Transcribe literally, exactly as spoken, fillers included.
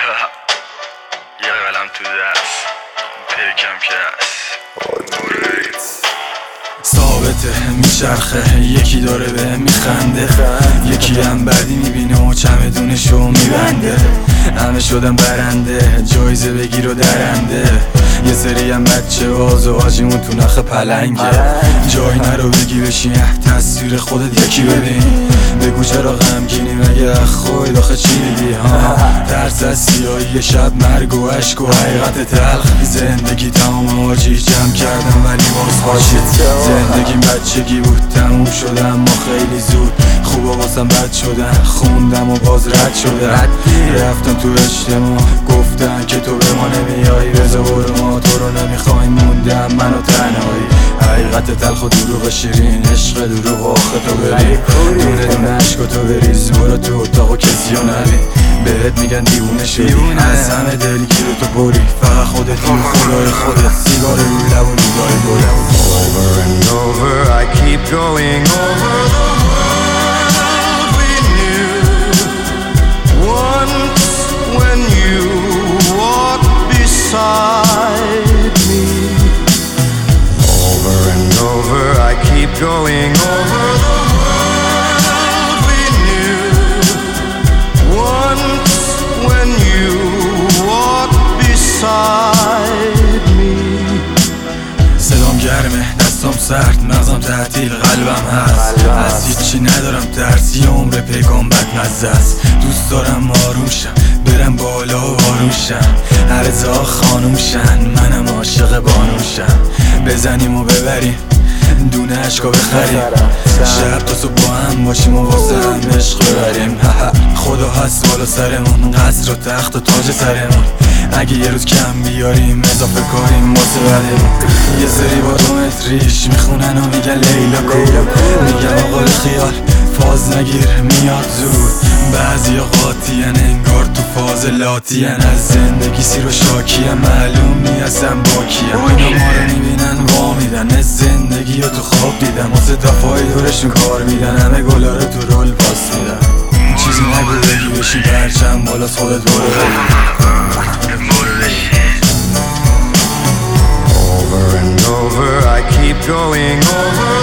یه قلم تو دست پیکم که هست ثابته میچرخه، یکی داره به میخنده، یکی هم بعدی میبینه و چمدونشو میبنده. همه شدن برنده، جایزه بگیر و درنده. یه سری هم بچه باز و آجیمون تو نخ پلنگه. جای نرو بگی بشین، تصویر خودت یکی ببین. بگو چرا غمگینی، مگه خود آخه چی دیدی ها؟ ترس از سیاهی شب، مرگ و عشق و حقیقت تلخ. زندگی تمام آجی جمع کردم ولی باز پاشید. زندگیم بچگی بود تموم شد اما خیلی زود. خوبا واسم بد شدن، خوندم و باز رد شدن. رفتم تو اجتماع گفتن که تو به ما نمیایی، رضا برو ما تو رو نمیخوایم، موندم من و تنهایی. حقیقت تلخ و دروغ شیرین، عشق دروغ آخه تو ببین. دونه دونه عشق تو بریز، برو تو اتاق و کسی رو نبین. بهت میگن دیوونه شدی، از همه دلگیر تو بری. فقط خودتی و خدای خودت، سیگار روی لب و نگاه گلم. Over and over I keep going over the world we knew once when you walked beside me. Over and over I keep going over the world we knew once when you walked beside me. صدام گرمه، دستام سرد، مغزم تعطیل، قلبم هست. از هیچی ندارم ترس، یه عمر پیکان بد مزه است. دوست دارم آروم شم، برم بالا و آروم شم. هر زا خانوم شن، منم عاشق بانوم شم. بزنیم و ببریم، دونه عشقا بخریم. شب تا صبح با هم باشیم و واسه هم عشق ببریم. خدا هست بالا سرمون، قصر و تخت و تاج سرمون. اگه یه روز کم بیاریم اضافه کاریم واسه بعدمون. یه سری با دو متریش میخونن و میگن لیلا کو، میگم آقا خیال فاز نگیر میاد زود. بعضی قاطین انگار تو فاز لاتین، از زندگی سیر و شاکیم، معلوم نیستم باکیم. اینا ما رو میبینن وا میدن، از زندگی رو تو خواب دیدم، واسه دفاعی دورشون کار میدن، همه گلا رو تو رول پاس میدن. چیزی نگو بگی بشی برچم بالا، خودت برو بگی. Over and over I keep going over